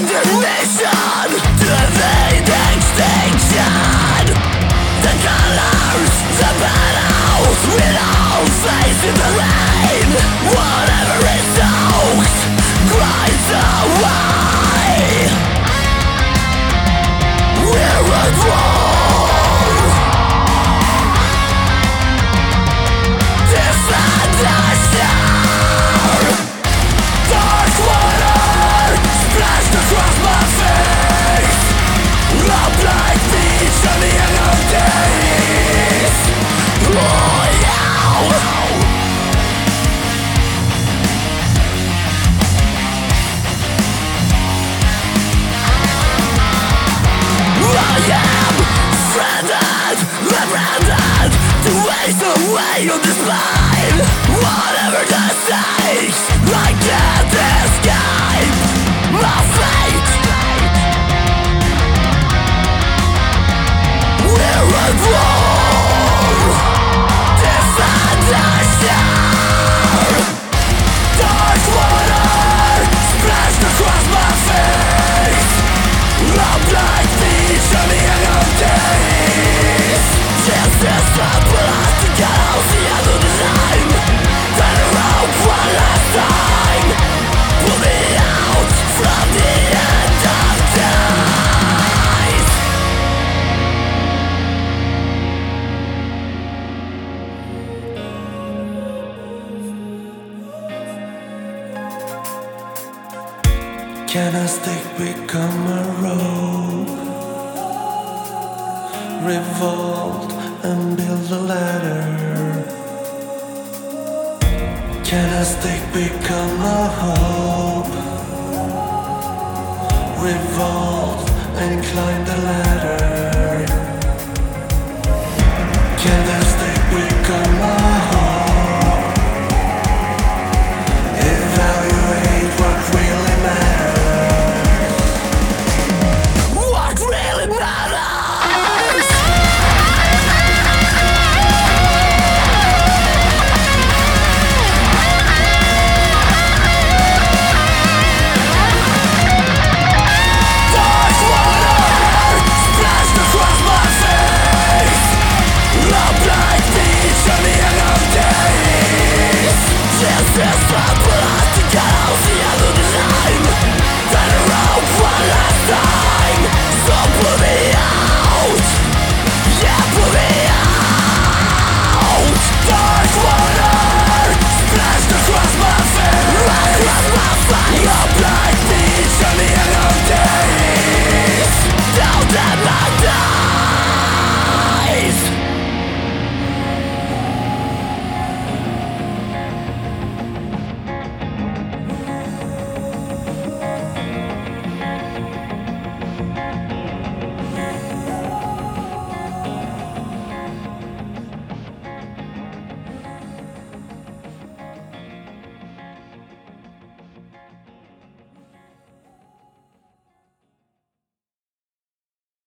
Nation to evade extinction. The colors, the battles, we're all facing the rain. Whatever it soaks, grinds away. We're at war. Disaster. Dark water splashed across my face. A black beach on the end of days. Oh yeah. I am stranded, rebranded to waste away on this line. Whatever the stakes, I can't escape my fate. We're at war. Disaster. Dark water splashed across my face. A black beach on the end of days. Just as simple as to get out the end of the line. Turn around one last time. Pull me out from the end of days. Can a stick become a rope? Revolt and build a ladder. Can a stick become a hope? Revolt and climb the ladder. Can the